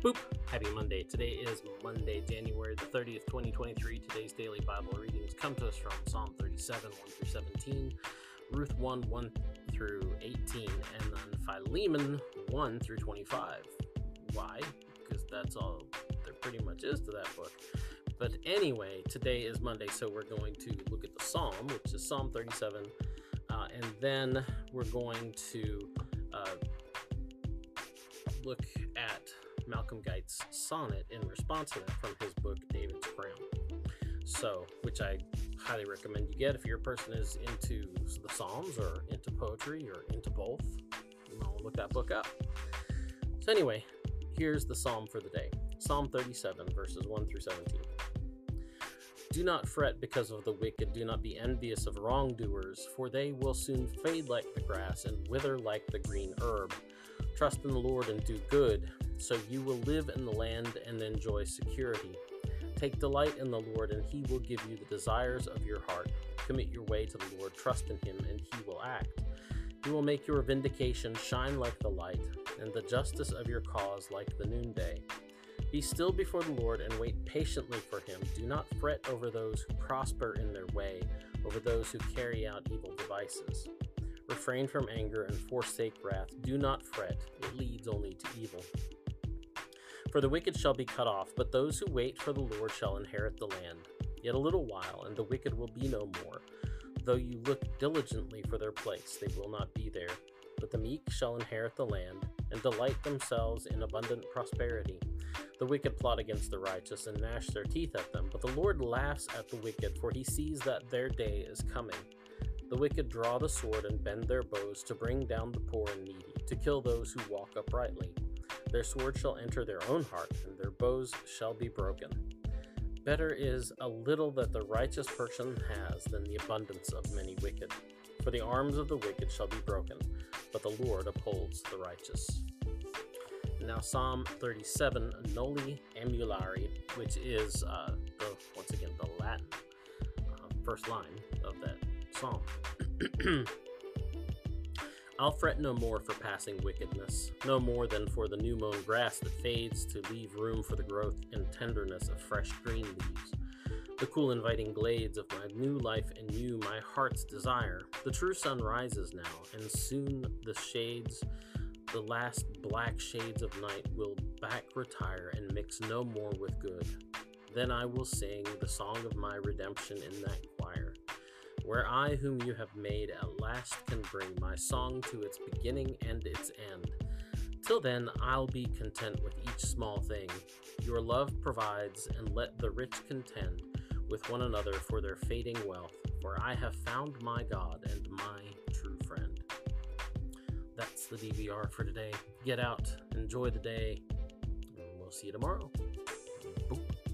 Boop! Happy Monday. Today is Monday, January the 30th, 2023. Today's daily Bible readings come to us from Psalm 37, 1 through 17, Ruth 1, 1 through 18, and then Philemon 1 through 25. Why? Because that's all there pretty much is to that book. But anyway, today is Monday, so we're going to look at the Psalm, which is Psalm 37, and then we're going to look at Malcolm Guite's sonnet in response to that from his book, David's Crown. So, which I highly recommend you get if your person is into the Psalms or into poetry or into both. You want to look that book up. So anyway, here's the Psalm for the day. Psalm 37, verses 1 through 17. Do not fret because of the wicked, do not be envious of wrongdoers, for they will soon fade like the grass and wither like the green herb. Trust in the Lord and do good, so you will live in the land and enjoy security. Take delight in the Lord, and he will give you the desires of your heart. Commit your way to the Lord, trust in him, and he will act. He will make your vindication shine like the light, and the justice of your cause like the noonday. Be still before the Lord and wait patiently for him. Do not fret over those who prosper in their way, over those who carry out evil devices. Refrain from anger and forsake wrath. Do not fret, it leads only to evil. For the wicked shall be cut off, but those who wait for the Lord shall inherit the land. Yet a little while, and the wicked will be no more. Though you look diligently for their place, they will not be there. But the meek shall inherit the land, and delight themselves in abundant prosperity. The wicked plot against the righteous, and gnash their teeth at them. But the Lord laughs at the wicked, for he sees that their day is coming. The wicked draw the sword and bend their bows to bring down the poor and needy, to kill those who walk uprightly. Their sword shall enter their own heart, and their bows shall be broken. Better is a little that the righteous person has than the abundance of many wicked. For the arms of the wicked shall be broken, but the Lord upholds the righteous. Now Psalm 37, Noli Ambulari, which is once again the Latin first line of that psalm. I'll fret no more for passing wickedness, no more than for the new-mown grass that fades to leave room for the growth and tenderness of fresh green leaves. The cool inviting glades of my new life in you, my heart's desire. The true sun rises now, and soon the last black shades of night will back retire and mix no more with good. Then I will sing the song of my redemption in that choir, where I, whom you have made, at last can bring my song to its beginning and its end. Till then, I'll be content with each small thing. Your love provides, and let the rich contend with one another for their fading wealth, for I have found my God and my true friend. That's the DVR for today. Get out, enjoy the day, and we'll see you tomorrow. Boop.